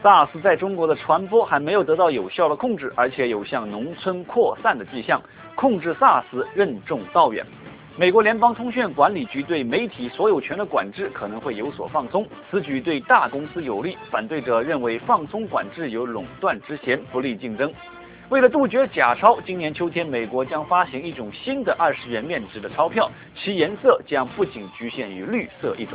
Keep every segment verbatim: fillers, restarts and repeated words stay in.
SARS 在中国的传播还没有得到有效的控制，而且有向农村扩散的迹象，控制 SARS 任重道远。美国联邦通讯管理局对媒体所有权的管制可能会有所放松，此举对大公司有利。反对者认为放松管制有垄断之嫌，不利竞争。为了杜绝假钞，今年秋天美国将发行一种新的二十元面值的钞票，其颜色将不仅局限于绿色一种。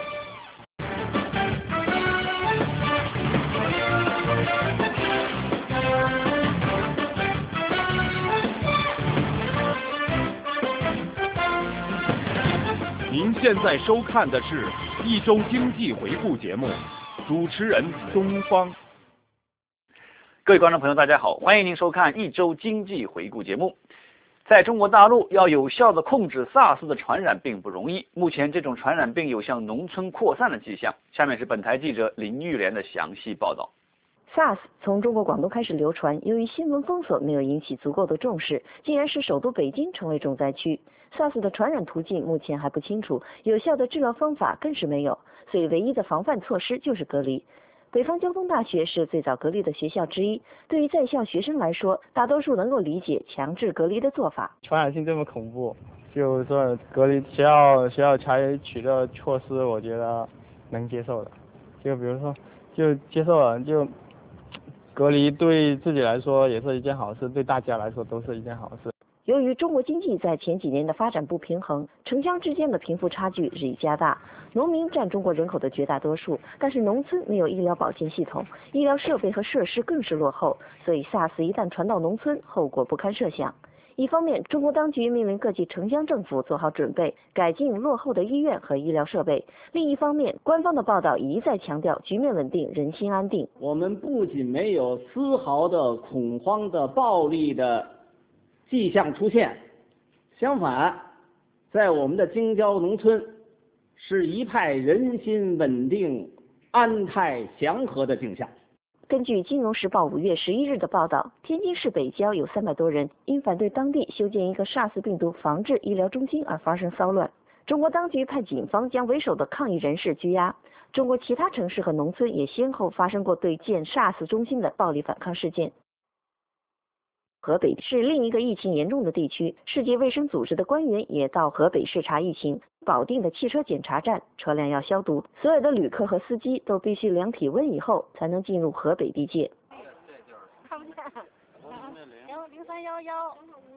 您现在收看的是一周经济回顾节目，主持人东方。 各位观众朋友，大家好，欢迎您收看一周经济回顾节目。在中国大陆，要有效地控制 SARS 的传染并不容易，目前这种传染病有向农村扩散的迹象。下面是本台记者林玉莲的详细报道。 SARS 从中国广东开始流传，由于新闻封锁没有引起足够的重视，竟然使首都北京成为重灾区。SARS 的传染途径目前还不清楚，有效的治疗方法更是没有，所以唯一的防范措施就是隔离。北方交通大学是最早隔离的学校之一，对于在校学生来说，大多数能够理解强制隔离的做法。 传染性这么恐怖，就是说隔离学校学校采取的措施，我觉得能接受的。就比如说，就接受了，就隔离对自己来说也是一件好事，对大家来说都是一件好事。 由于中国经济在前几年的发展不平衡，城乡之间的贫富差距日益加大，农民占中国人口的绝大多数，但是农村没有医疗保健系统，医疗设备和设施更是落后，所以 SARS 一旦传到农村，后果不堪设想。一方面，中国当局命令各级城乡政府做好准备，改进落后的医院和医疗设备；另一方面，官方的报道一再强调局面稳定，人心安定。 我们不仅没有丝毫的恐慌的暴力的迹象出现，相反，在我们的京郊农村是一派人心稳定、安泰祥和的景象。 根据《金融时报》五月十一日的报道，天津市北郊有三百多人因反对当地修建一个 SARS 病毒防治医疗中心而发生骚乱。中国当局派警方将为首的抗议人士拘押。中国其他城市和农村也先后发生过对建 SARS 中心的暴力反抗事件。河北是另一个疫情严重的地区，世界卫生组织的官员也到河北视察疫情。保定的汽车检查站，车辆要消毒，所有的旅客和司机都必须量体温以后才能进入河北地界。 看不见，然后零三幺幺，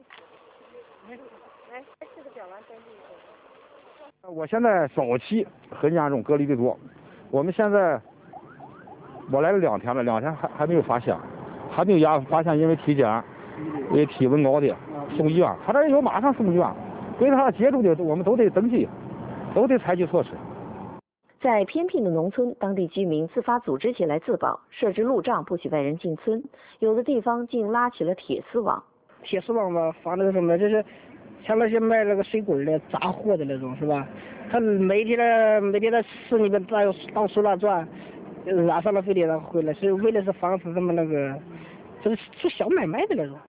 来四个表完登记。 我现在早期很严重，隔离的多。我们现在我来了两天了，两天还还没有发现，还没有压发现，因为体检，因为体温高的送医院，他这有马上送医院。对他接触的，我们都得登记，都得采取措施。 在偏僻的农村，当地居民自发组织起来自保，设置路障，不许外人进村。有的地方竟拉起了铁丝网。 铁丝网嘛，放那个什么，就是像那些卖那个水果的、杂货的那种，是吧？他每天的每天在市里面到到处乱转，染上了非得然后回来，是为的是防止他们那个，就是做小买卖的那种。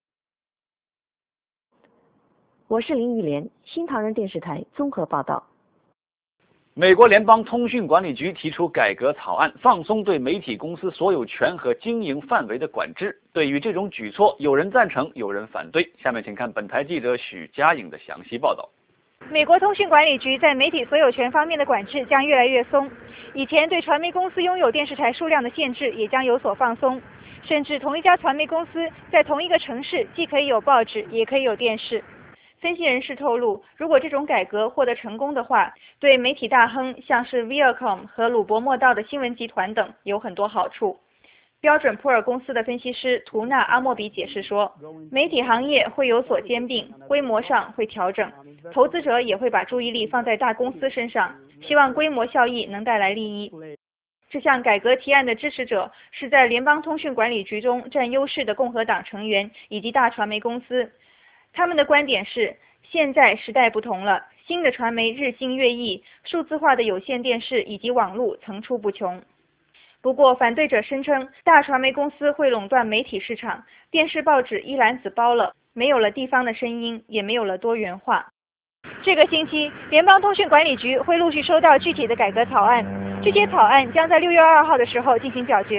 我是林玉莲，新唐人电视台综合报道。 美国联邦通讯管理局提出改革草案，放松对媒体公司所有权和经营范围的管制。对于这种举措，有人赞成，有人反对。下面请看本台记者许佳颖的详细报道。 美国通讯管理局在媒体所有权方面的管制将越来越松，以前对传媒公司拥有电视台数量的限制也将有所放松，甚至同一家传媒公司在同一个城市既可以有报纸，也可以有电视。分析人士透露，如果这种改革获得成功的话，对媒体大亨像是 Viacom 和鲁伯莫道的新闻集团等有很多好处。标准普尔公司的分析师图纳阿莫比解释说，媒体行业会有所兼并，规模上会调整，投资者也会把注意力放在大公司身上，希望规模效益能带来利益。这项改革提案的支持者是在联邦通讯管理局中占优势的共和党成员以及大传媒公司。他们的观点是，现在时代不同了，新的传媒日新月异，数字化的有线电视以及网络层出不穷。不过，反对者声称，大传媒公司会垄断媒体市场，电视报纸一篮子包了，没有了地方的声音，也没有了多元化。这个星期，联邦通讯管理局会陆续收到具体的改革草案，这些草案将在六月二号的时候进行表决。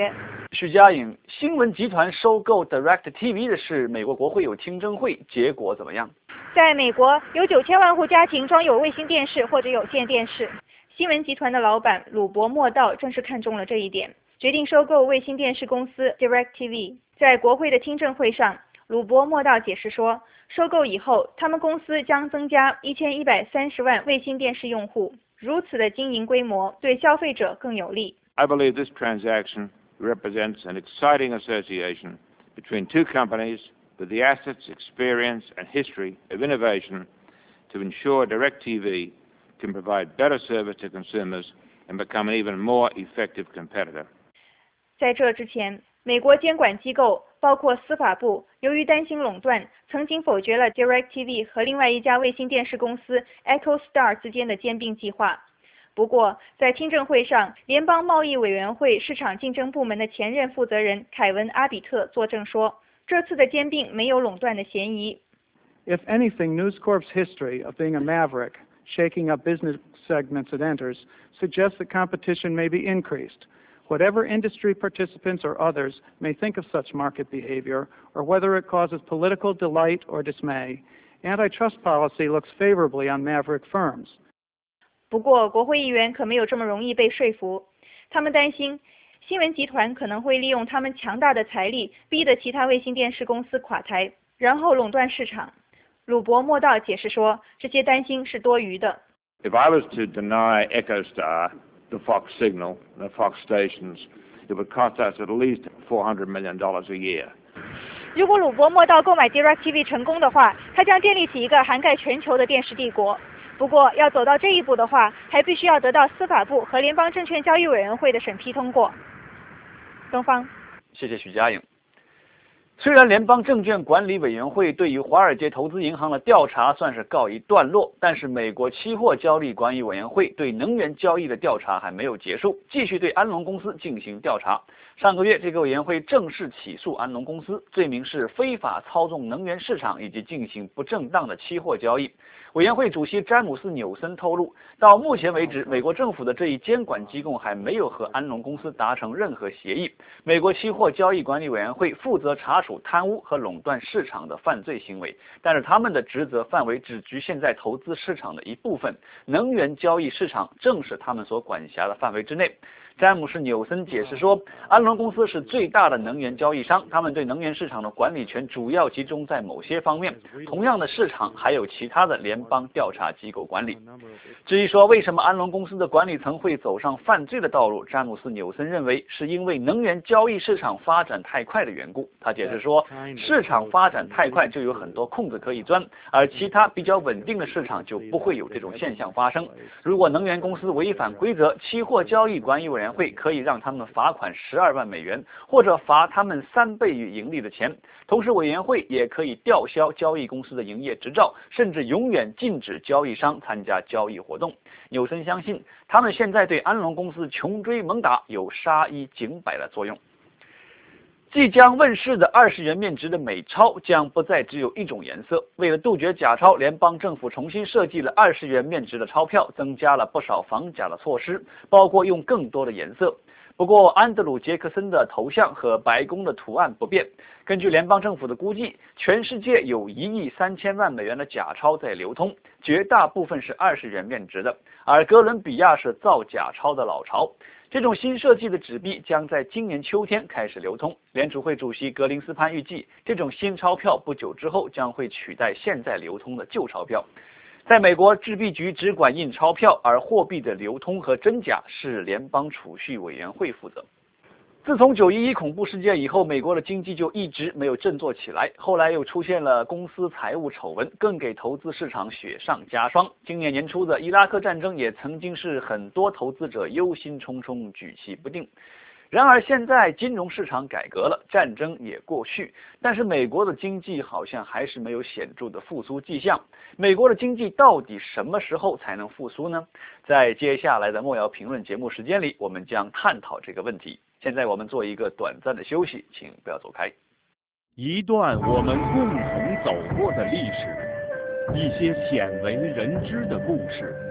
许家颖，新闻集团收购 DirecTV 的事，美国国会有听证会，结果怎么样？ 在美国，有九千万户家庭装有卫星电视或者有线电视。新闻集团的老板鲁伯莫道正是看中了这一点，决定收购卫星电视公司 DirecTV。在国会的听证会上，鲁伯莫道解释说，收购以后，他们公司将增加一千一百三十万卫星电视用户。如此的经营规模对消费者更有利。 I believe this transaction represents an exciting association between two companies with the assets, experience, and history of innovation to ensure DirecTV can provide better service to consumers and become an even more effective competitor. 在这之前，美国监管机构包括司法部，由于担心垄断，曾经否决了 DirecTV 和另外一家卫星电视公司 EchoStar 之间的兼并计划。不过，在听证会上，联邦贸易委员会市场竞争部门的前任负责人凯文·阿比特作证说，这次的兼并没有垄断的嫌疑。 If anything, News Corp's history of being a maverick, shaking up business segments it enters, suggests that competition may be increased. Whatever industry participants or others may think of such market behavior, or whether it causes political delight or dismay, antitrust policy looks favorably on maverick firms. 不过，国会议员可没有这么容易被说服。他们担心，新闻集团可能会利用他们强大的财力，逼得其他卫星电视公司垮台，然后垄断市场。鲁伯莫道解释说，这些担心是多余的。 If I was to deny EchoStar the Fox signal, the Fox stations, it would cost us at least four hundred million dollars a year. 如果鲁伯莫道购买 DirecTV 成功的话，他将建立起一个涵盖全球的电视帝国。不过，要走到这一步的话，还必须要得到司法部和联邦证券交易委员会的审批通过。东方， 谢谢许家颖。虽然联邦证券管理委员会对于华尔街投资银行的调查算是告一段落，但是美国期货交易管理委员会对能源交易的调查还没有结束，继续对安龙公司进行调查。上个月，这个委员会正式起诉安龙公司，罪名是非法操纵能源市场以及进行不正当的期货交易。委员会主席詹姆斯·纽森透露，到目前为止，美国政府的这一监管机构还没有和安龙公司达成任何协议。美国期货交易管理委员会负责查处贪污和垄断市场的犯罪行为，但是他们的职责范围只局限在投资市场的一部分，能源交易市场正是他们所管辖的范围之内。詹姆斯·纽森解释说，安龙公司是最大的能源交易商，他们对能源市场的管理权主要集中在某些方面，同样的市场还有其他的联邦调查机构管理。至于说为什么安龙公司的管理层会走上犯罪的道路，詹姆斯·纽森认为是因为能源交易市场发展太快的缘故。他解释说，市场发展太快就有很多空子可以钻，而其他比较稳定的市场就不会有这种现象发生。如果能源公司违反规则，期货交易管理委员会可以让他们罚款十二万美元，或者罚他们三倍于盈利的钱。同时，委员会也可以吊销交易公司的营业执照，甚至永远禁止交易商参加交易活动。纽森相信，他们现在对安龙公司穷追猛打有杀一儆百的作用。即将问世的二十元面值的美钞将不再只有一种颜色。为了杜绝假钞，联邦政府重新设计了二十元面值的钞票，增加了不少防假的措施，包括用更多的颜色。不过，安德鲁·杰克森的头像和白宫的图案不变。根据联邦政府的估计，全世界有一亿三千万美元的假钞在流通，绝大部分是二十元面值的，而哥伦比亚是造假钞的老巢。这种新设计的纸币将在今年秋天开始流通。联储会主席格林斯潘预计，这种新钞票不久之后将会取代现在流通的旧钞票。在美国，制币局只管印钞票，而货币的流通和真假是联邦储蓄委员会负责。自从九一一恐怖事件以后，美国的经济就一直没有振作起来，后来又出现了公司财务丑闻，更给投资市场雪上加霜。今年年初的伊拉克战争也曾经是很多投资者忧心忡忡、举棋不定。然而现在金融市场改革了，战争也过去，但是美国的经济好像还是没有显著的复苏迹象。美国的经济到底什么时候才能复苏呢？在接下来的莫瑶评论节目时间里，我们将探讨这个问题。现在我们做一个短暂的休息，请不要走开。 一段我们共同走过的历史，一些鲜为人知的故事，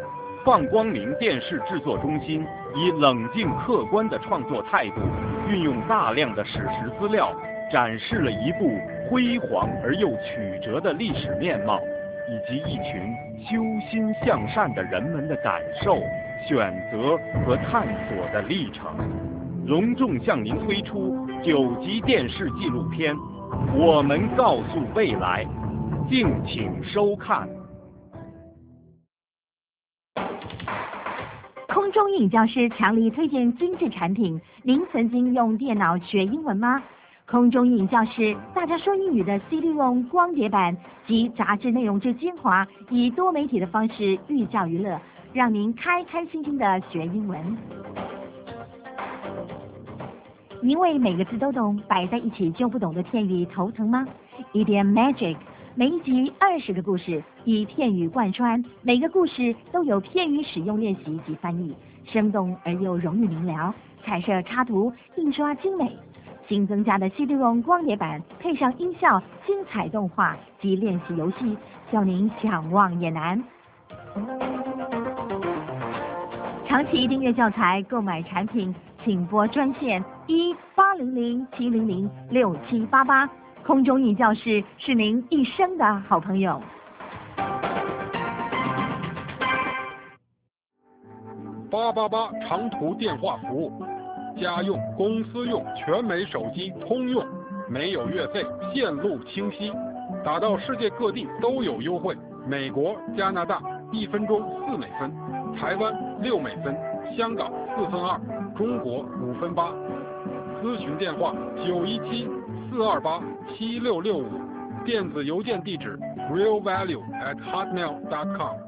放光明电视制作中心以冷静客观的创作态度，运用大量的史实资料，展示了一部辉煌而又曲折的历史面貌，以及一群修心向善的人们的感受、选择和探索的历程。隆重向您推出九集电视纪录片《我们告诉未来》，敬请收看。 空中英语教师强力推荐精致产品。您曾经用电脑学英文吗？空中英语教师大家说英语的 C D 用光碟版及杂志内容之精华，以多媒体的方式寓教于乐，让您开开心心的学英文。您为每个字都懂，摆在一起就不懂的片语头疼吗？ Idiom Magic， 每一集二十个故事，以片语贯穿，每个故事都有片语使用练习及翻译，生动而又容易明了。彩色插图，印刷精美。新增加的 C D 用光碟版，配上音效、精彩动画及练习游戏，叫您想忘也难。长期订阅教材购买产品，请拨专线一八零零七零零六七八八。空中英语教室是您一生的好朋友。 八八八长途电话服务，家用、公司用、全美手机通用，没有月费，线路清晰，打到世界各地都有优惠。美国、加拿大一分钟四美分，台湾六美分，香港四分二，中国五分八。咨询电话九一七四二八七六六五，电子邮件地址 real value at hotmail dot com。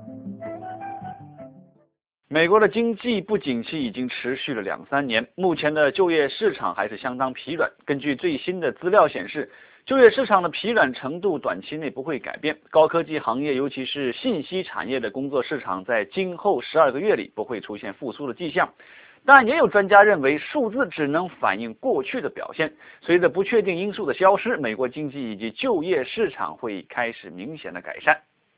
美国的经济不景气已经持续了两三年，目前的就业市场还是相当疲软。根据最新的资料显示，就业市场的疲软程度短期内不会改变。高科技行业，尤其是信息产业的工作市场，在今后十二个月里不会出现复苏的迹象。但也有专家认为，数字只能反映过去的表现。随着不确定因素的消失，美国经济以及就业市场会开始明显的改善。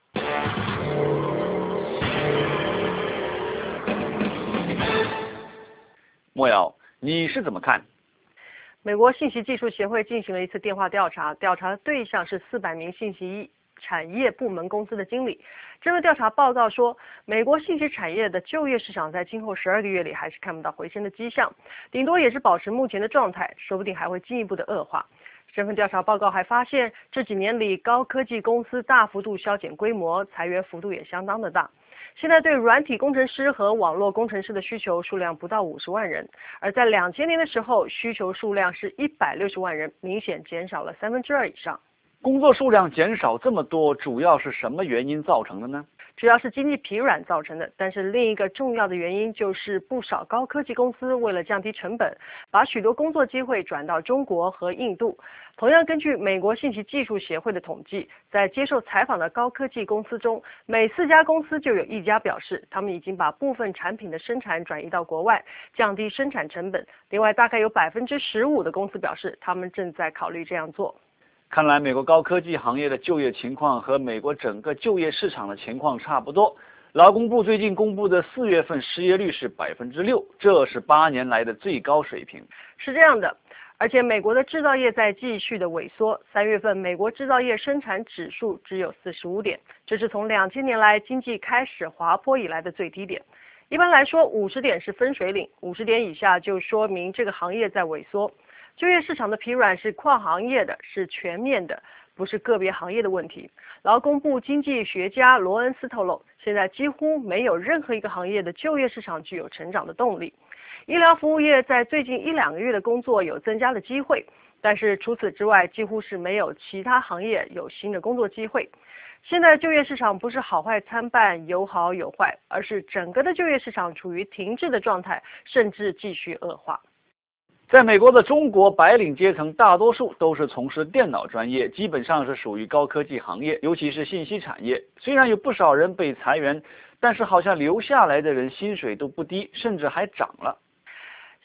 莫瑶，你是怎么看？ 美国信息技术协会进行了一次电话调查，调查的对象是四百名信息产业部门公司的经理。这份调查报告说，美国信息产业的就业市场在今后十二个月里还是看不到回升的迹象，顶多也是保持目前的状态，说不定还会进一步的恶化。这份调查报告还发现，这几年里高科技公司大幅度削减规模，裁员幅度也相当的大。现在对软体工程师和网络工程师的需求数量不到五十万人，而在两千年的时候，需求数量是一百六十万人，明显减少了三分之二以上。 工作数量减少这么多，主要是什么原因造成的呢？ 主要是经济疲软造成的，但是另一个重要的原因就是不少高科技公司为了降低成本，把许多工作机会转到中国和印度。同样，根据美国信息技术协会的统计，在接受采访的高科技公司中，每四家公司就有一家表示，他们已经把部分产品的生产转移到国外，降低生产成本。另外，大概有百分之十五的公司表示，他们正在考虑这样做。 看来美国高科技行业的就业情况和美国整个就业市场的情况差不多。劳工部最近公布的四月份失业率是百分之六，这是八年来的最高水平。 是这样的，而且美国的制造业在继续的萎缩。三月份美国制造业生产指数只有四十五点，这是从两千年来经济开始滑坡以来的最低点。一般来说，五十点是分水岭，五十点以下就说明这个行业在萎缩。就业市场的疲软是跨行业的，是全面的，不是个别行业的问题。劳工部经济学家罗恩斯透露，现在几乎没有任何一个行业的就业市场具有成长的动力。医疗服务业在最近一两个月的工作有增加的机会，但是除此之外，几乎是没有其他行业有新的工作机会。现在就业市场不是好坏参半，有好有坏，而是整个的就业市场处于停滞的状态，甚至继续恶化。 在美国的中国白领阶层，大多数都是从事电脑专业，基本上是属于高科技行业，尤其是信息产业。虽然有不少人被裁员，但是好像留下来的人薪水都不低，甚至还涨了。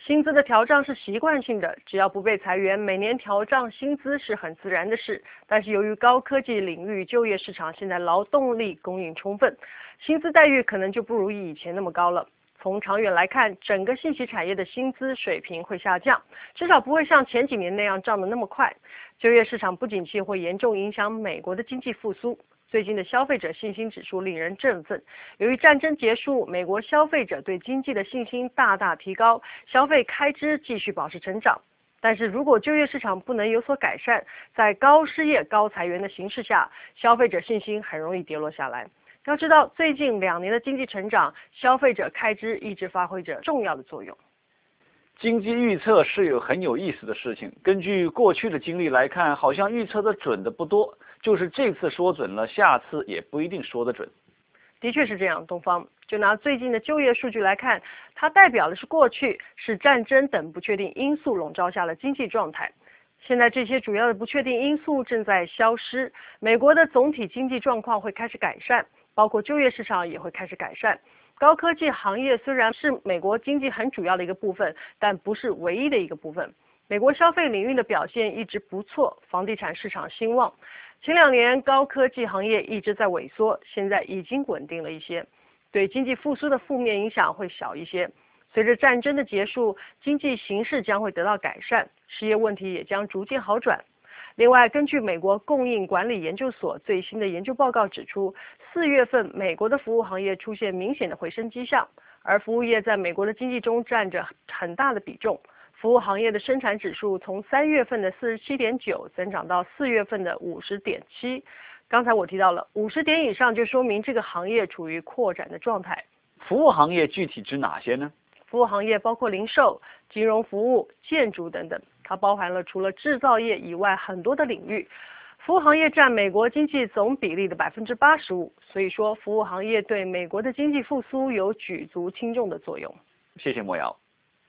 薪资的调涨是习惯性的，只要不被裁员，每年调涨薪资是很自然的事。但是由于高科技领域就业市场现在劳动力供应充分，薪资待遇可能就不如以前那么高了。从长远来看，整个信息产业的薪资水平会下降，至少不会像前几年那样涨得那么快。就业市场不景气会严重影响美国的经济复苏。最近的消费者信心指数令人振奋，由于战争结束，美国消费者对经济的信心大大提高，消费开支继续保持成长。但是如果就业市场不能有所改善，在高失业、高裁员的形势下，消费者信心很容易跌落下来。要知道，最近两年的经济成长，消费者开支一直发挥着重要的作用。 经济预测是有很有意思的事情，根据过去的经历来看，好像预测的准的不多，就是这次说准了，下次也不一定说得准。 的确是这样，东方。就拿最近的就业数据来看，它代表的是过去是战争等不确定因素笼罩下的经济状态。现在这些主要的不确定因素正在消失，美国的总体经济状况会开始改善，包括就业市场也会开始改善。高科技行业虽然是美国经济很主要的一个部分，但不是唯一的一个部分。美国消费领域的表现一直不错，房地产市场兴旺。前两年高科技行业一直在萎缩，现在已经稳定了一些，对经济复苏的负面影响会小一些。随着战争的结束，经济形势将会得到改善，失业问题也将逐渐好转。另外，根据美国供应管理研究所最新的研究报告指出，四月份美国的服务行业出现明显的回升迹象，而服务业在美国的经济中占着很大的比重。服务行业的生产指数从三月份的四十七点九增长到四月份的五十点七。刚才我提到了五十点以上，就说明这个行业处于扩展的状态。 服务行业具体指哪些呢？ 服务行业包括零售、金融服务、建筑等等，它包含了除了制造业以外很多的领域。服务行业占美国经济总比例的百分之八十五，所以说服务行业对美国的经济复苏有举足轻重的作用。 谢谢莫瑶。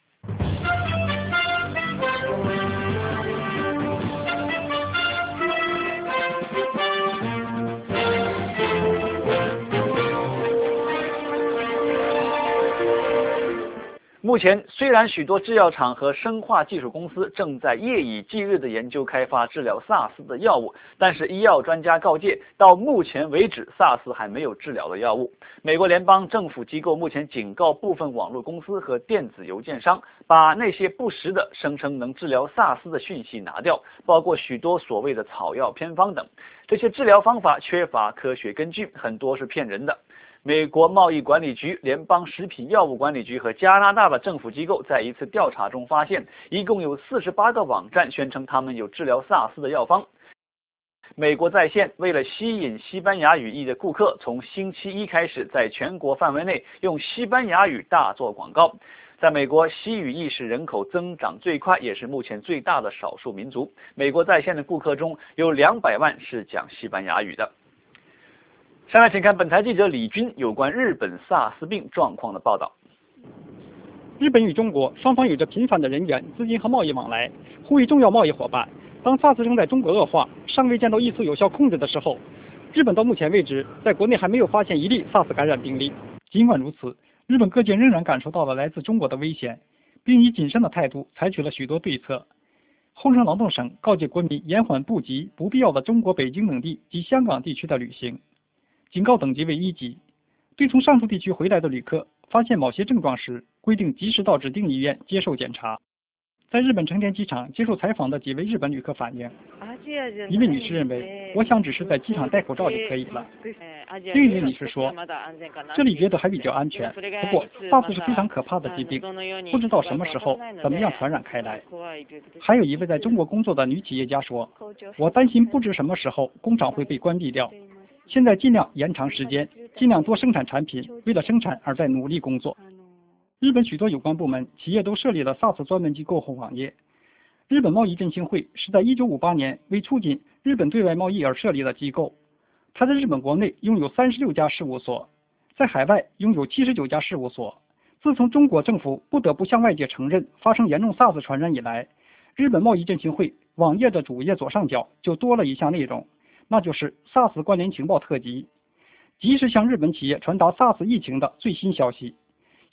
目前，虽然许多制药厂和生化技术公司正在夜以继日地研究开发治疗 SARS 的药物，但是医药专家告诫，到目前为止 ，SARS 还没有治疗的药物。美国联邦政府机构目前警告部分网络公司和电子邮件商，把那些不实的声称能治疗 SARS 的讯息拿掉，包括许多所谓的草药偏方等。这些治疗方法缺乏科学根据，很多是骗人的。美国贸易管理局、联邦食品药物管理局和加拿大的政府机构在一次调查中发现，一共有四十八个网站宣称他们有治疗 SARS 的药方。美国在线为了吸引西班牙语裔的顾客，从星期一开始在全国范围内用西班牙语大做广告。在美国，西语裔是人口增长最快，也是目前最大的少数民族。美国在线的顾客中有两百万是讲西班牙语的。下面请看本台记者李军有关日本 SARS 病状况的报道。 日本与中国双方有着频繁的人员、资金和贸易往来，互为重要贸易伙伴。当 SARS 正在中国恶化，尚未见到一丝有效控制的时候，日本到目前为止在国内还没有发现一例 SARS 感染病例。尽管如此，日本各界仍然感受到了来自中国的危险，并以谨慎的态度采取了许多对策。厚生劳动省告诫国民延缓不及不必要的中国北京等地及香港地区的旅行。警告等级为一级，对从上述地区回来的旅客发现某些症状时，规定及时到指定医院接受检查。在日本成田机场接受采访的几位日本旅客反映，一位女士认为，我想只是在机场戴口罩就可以了。另一位女士说，这里觉得还比较安全，不过 SARS 是非常可怕的疾病，不知道什么时候怎么样传染开来。还有一位在中国工作的女企业家说，我担心不知什么时候工厂会被关闭掉。现在尽量延长时间，尽量多生产产品，为了生产而在努力工作。日本许多有关部门、企业都设立了 SARS 专门机构和网页。日本贸易振兴会是在一九五八年为促进日本对外贸易而设立的机构。它在日本国内拥有三十六家事务所，在海外拥有七十九家事务所。自从中国政府不得不向外界承认发生严重 SARS 传染以来，日本贸易振兴会网页的主页左上角就多了一项内容。那就是 SARS 关联情报特辑，及时向日本企业传达 SARS 疫情的最新消息。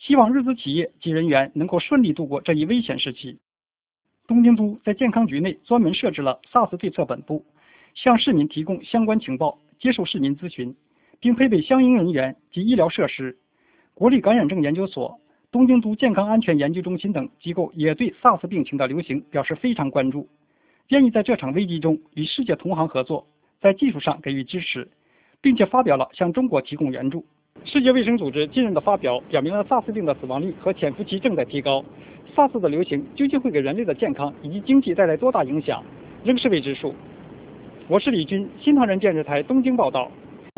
希望日资企业及人员能够顺利度过这一危险时期。东京都在健康局内专门设置了 SARS 对策本部，向市民提供相关情报，接受市民咨询，并配备相应人员及医疗设施。国立感染症研究所、东京都健康安全研究中心等机构也对 SARS 病情的流行表示非常关注，建议在这场危机中与世界同行合作，在技术上给予支持，并且发表了向中国提供援助。世界卫生组织近日的发表表明了 SARS 病的死亡率和潜伏期正在提高。SARS 的流行究竟会给人类的健康以及经济带来多大影响，仍是未知数。我是李军，新唐人电视台东京报道。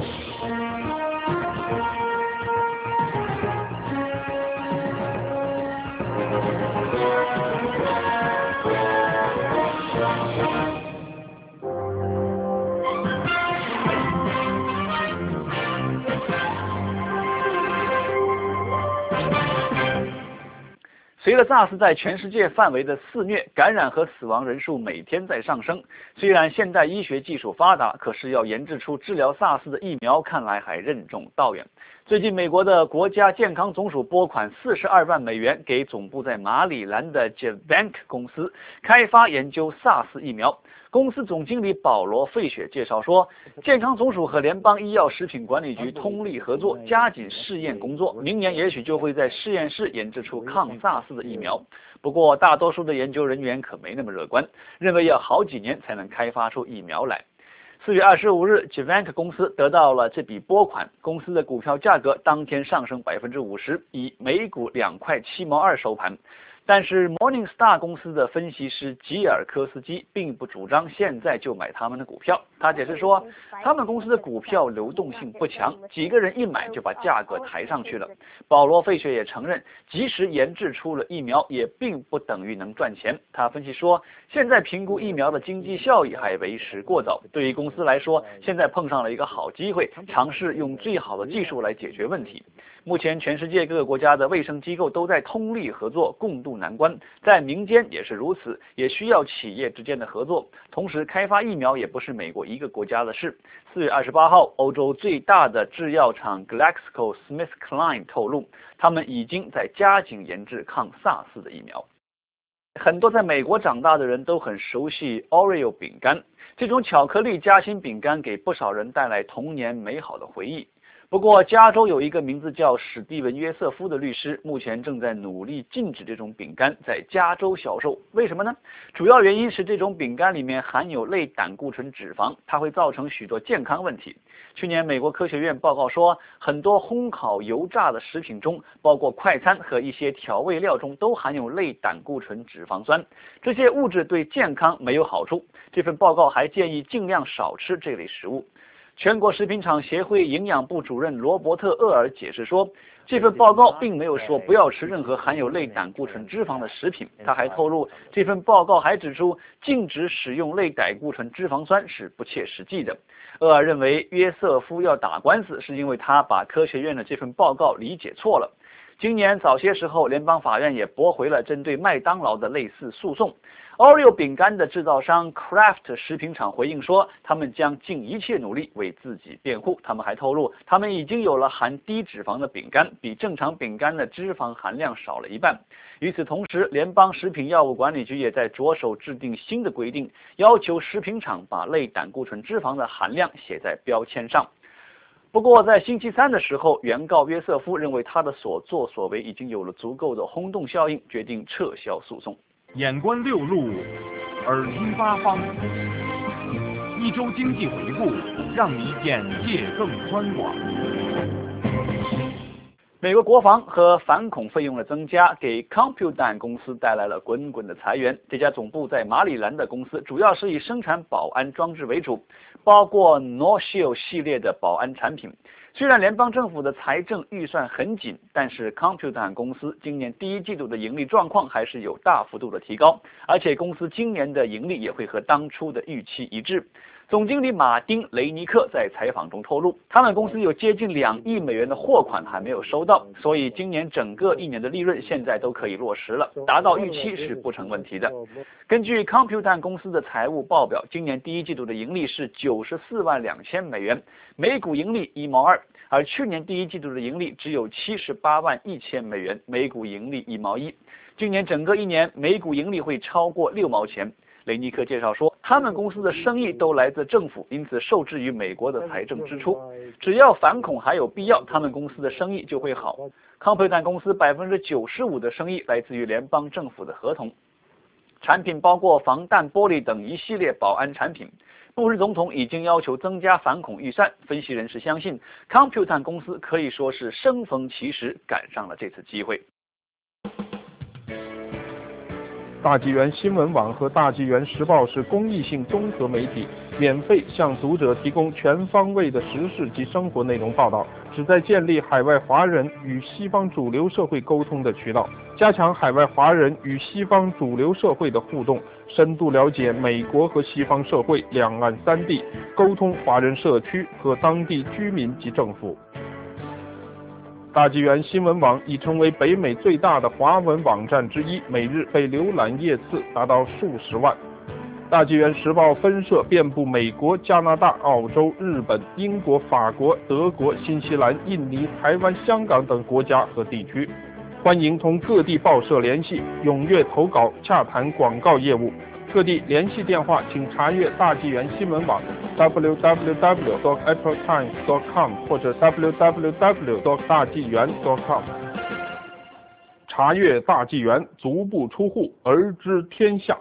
随着 SARS 在全世界范围的肆虐，感染和死亡人数每天在上升。虽然现代医学技术发达，可是要研制出治疗 SARS 的疫苗，看来还任重道远。最近，美国的国家健康总署拨款四十二万美元给总部在马里兰的 Gevank 公司开发研究 SARS 疫苗。公司总经理保罗·费雪介绍说，健康总署和联邦医药食品管理局通力合作，加紧试验工作，明年也许就会在实验室研制出抗 SARS 的疫苗。不过，大多数的研究人员可没那么乐观，认为要好几年才能开发出疫苗来。四月二十五日 ，Gevank 公司得到了这笔拨款，公司的股票价格当天上升百分之五十，以每股两块七毛二收盘。但是 Morningstar 公司的分析师吉尔科斯基并不主张现在就买他们的股票。他解释说，他们公司的股票流动性不强，几个人一买就把价格抬上去了。保罗·费雪也承认，即使研制出了疫苗，也并不等于能赚钱。他分析说，现在评估疫苗的经济效益还为时过早。对于公司来说，现在碰上了一个好机会，尝试用最好的技术来解决问题。目前，全世界各个国家的卫生机构都在通力合作，共度难关。在民间也是如此，也需要企业之间的合作。同时，开发疫苗也不是美国一个国家的事。四月二十八号，欧洲最大的制药厂 GlaxoSmithKline 透露，他们已经在加紧研制抗 SARS 的疫苗。很多在美国长大的人都很熟悉 Oreo 饼干，这种巧克力夹心饼干给不少人带来童年美好的回忆。不过，加州有一个名字叫史蒂文·约瑟夫的律师，目前正在努力禁止这种饼干在加州销售。为什么呢？主要原因是这种饼干里面含有类胆固醇脂肪，它会造成许多健康问题。去年，美国科学院报告说，很多烘烤、油炸的食品中，包括快餐和一些调味料中，都含有类胆固醇脂肪酸。这些物质对健康没有好处。这份报告还建议尽量少吃这类食物。全国食品厂协会营养部主任罗伯特·厄尔解释说，这份报告并没有说不要吃任何含有类胆固醇脂肪的食品。他还透露，这份报告还指出，禁止使用类胆固醇脂肪酸是不切实际的。厄尔认为，约瑟夫要打官司，是因为他把科学院的这份报告理解错了。今年早些时候，联邦法院也驳回了针对麦当劳的类似诉讼。Oreo 饼干的制造商 Kraft 食品厂回应说，他们将尽一切努力为自己辩护。他们还透露，他们已经有了含低脂肪的饼干，比正常饼干的脂肪含量少了一半。与此同时，联邦食品药物管理局也在着手制定新的规定，要求食品厂把类胆固醇脂肪的含量写在标签上。不过，在星期三的时候，原告约瑟夫认为他的所作所为已经有了足够的轰动效应，决定撤销诉讼。 眼观六路，耳听八方，一周经济回顾，让你眼界更宽广。 美国国防和反恐费用的增加，给 Compudan 公司带来了滚滚的裁员。这家总部在马里兰的公司，主要是以生产保安装置为主，包括 NorShield 系列的保安产品。虽然联邦政府的财政预算很紧，但是 Compudan 公司今年第一季度的盈利状况还是有大幅度的提高，而且公司今年的盈利也会和当初的预期一致。总经理马丁·雷尼克在采访中透露，他们公司有接近两亿美元的货款还没有收到，所以今年整个一年的利润现在都可以落实了，达到预期是不成问题的。根据 Compudan 公司的财务报表，今年第一季度的盈利是九十四万两千美元，每股盈利一毛二。 而去年第一季度的盈利只有七十八万一千美元，每股盈利一毛一。今年整个一年每股盈利会超过六毛钱。雷尼克介绍说，他们公司的生意都来自政府，因此受制于美国的财政支出。只要反恐还有必要，他们公司的生意就会好。康培坦公司百分之九十五的生意来自于联邦政府的合同，产品包括防弹玻璃等一系列保安产品。布什总统已经要求增加反恐预算。分析人士相信，康培坦公司可以说是生逢其时，赶上了这次机会。 大纪元新闻网和大纪元时报是公益性综合媒体，免费向读者提供全方位的时事及生活内容报道，旨在建立海外华人与西方主流社会沟通的渠道，加强海外华人与西方主流社会的互动，深度了解美国和西方社会、两岸三地，沟通华人社区和当地居民及政府。大纪元新闻网已成为北美最大的华文网站之一，每日被浏览页次达到数十万。大纪元时报分社遍布美国、加拿大、澳洲、日本、英国、法国、德国、新西兰、印尼、台湾、香港等国家和地区。欢迎同各地报社联系，踊跃投稿，洽谈广告业务。各地联系电话请查阅大纪元新闻网 double-u double-u double-u dot apple times dot com 或者 double-u double-u double-u dot 大纪元 dot com。查阅大纪元，足不出户而知天下。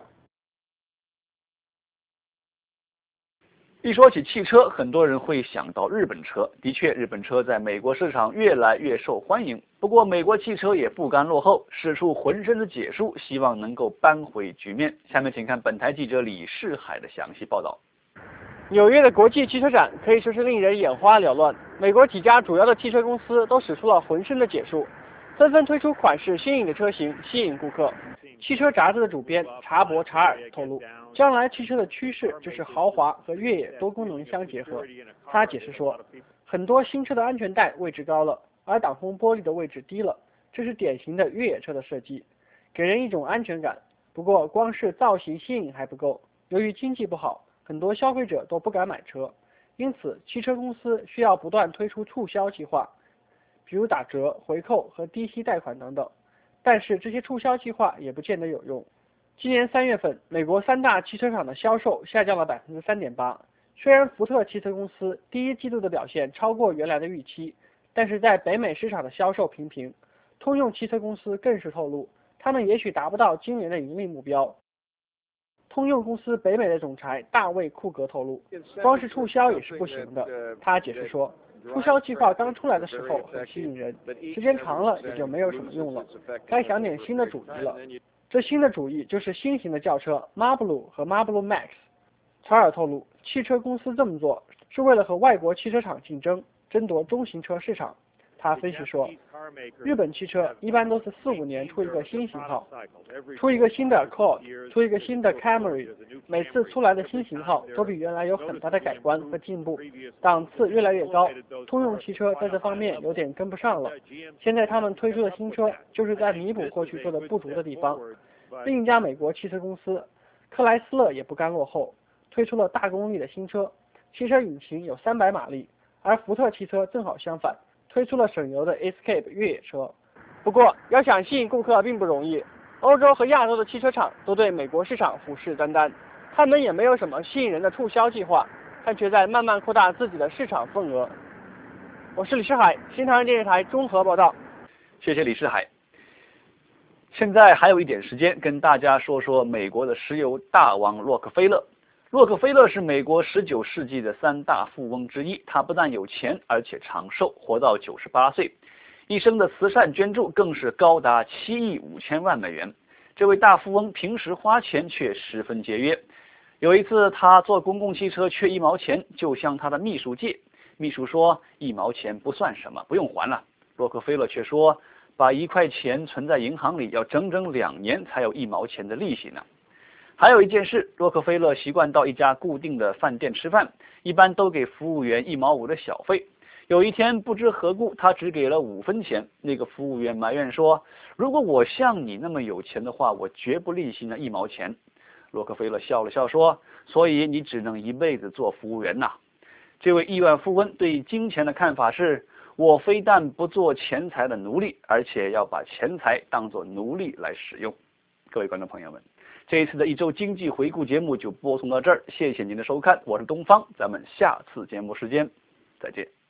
一说起汽车，很多人会想到日本车。的确，日本车在美国市场越来越受欢迎。不过，美国汽车也不甘落后，使出浑身的解数，希望能够扳回局面。下面请看本台记者李世海的详细报道。 纽约的国际汽车展可以说是令人眼花缭乱，美国几家主要的汽车公司都使出了浑身的解数，纷纷推出款式新颖的车型吸引顾客。汽车杂志的主编查博查尔透露，将来汽车的趋势就是豪华和越野多功能相结合。他解释说，很多新车的安全带位置高了，而挡风玻璃的位置低了，这是典型的越野车的设计，给人一种安全感。不过光是造型新颖还不够，由于经济不好，很多消费者都不敢买车，因此汽车公司需要不断推出促销计划，比如打折、回扣和低息贷款等等。但是这些促销计划也不见得有用。今年三月份，美国三大汽车厂的销售下降了百分之三点八。虽然福特汽车公司第一季度的表现超过原来的预期，但是在北美市场的销售平平。通用汽车公司更是透露，他们也许达不到今年的盈利目标。通用公司北美的总裁大卫库格透露，光是促销也是不行的。他解释说，促销计划刚出来的时候很吸引人，时间长了也就没有什么用了，该想点新的主意了。这新的主意就是新型的轿车 Marlboro 和 Marlboro Max。查尔透露，汽车公司这么做是为了和外国汽车厂竞争，争夺中型车市场。他分析说，日本汽车一般都是四五年出一个新型号，出一个新的 Accord， 出一个新的 Camry， 每次出来的新型号都比原来有很大的改观和进步，档次越来越高。通用汽车在这方面有点跟不上了，现在他们推出的新车就是在弥补过去做的不足的地方。另一家美国汽车公司克莱斯勒也不甘落后，推出了大功率的新车，汽车引擎有三百马力，而福特汽车正好相反，推出了省油的 Escape 越野车。不过要想吸引顾客并不容易，欧洲和亚洲的汽车厂都对美国市场虎视眈眈，他们也没有什么吸引人的促销计划，但却在慢慢扩大自己的市场份额。我是李世海，新唐人电视台综合报道。 谢谢李世海。现在还有一点时间，跟大家说说美国的石油大王洛克菲勒。洛克菲勒是美国十九世纪的三大富翁之一，他不但有钱，而且长寿，活到九十八岁，一生的慈善捐助更是高达七亿五千万美元。这位大富翁平时花钱却十分节约。有一次，他坐公共汽车缺一毛钱，就向他的秘书借。秘书说一毛钱不算什么，不用还了。洛克菲勒却说，把一块钱存在银行里，要整整两年才有一毛钱的利息呢。还有一件事，洛克菲勒习惯到一家固定的饭店吃饭，一般都给服务员一毛五的小费。有一天不知何故，他只给了五分钱。那个服务员埋怨说，如果我像你那么有钱的话，我绝不利息那一毛钱。洛克菲勒笑了笑说，所以你只能一辈子做服务员呐。这位亿万富翁对金钱的看法是， 我非但不做钱财的奴隶，而且要把钱财当作奴隶来使用。各位观众朋友们，这一次的一周经济回顾节目就播送到这儿，谢谢您的收看，我是东方，咱们下次节目时间再见。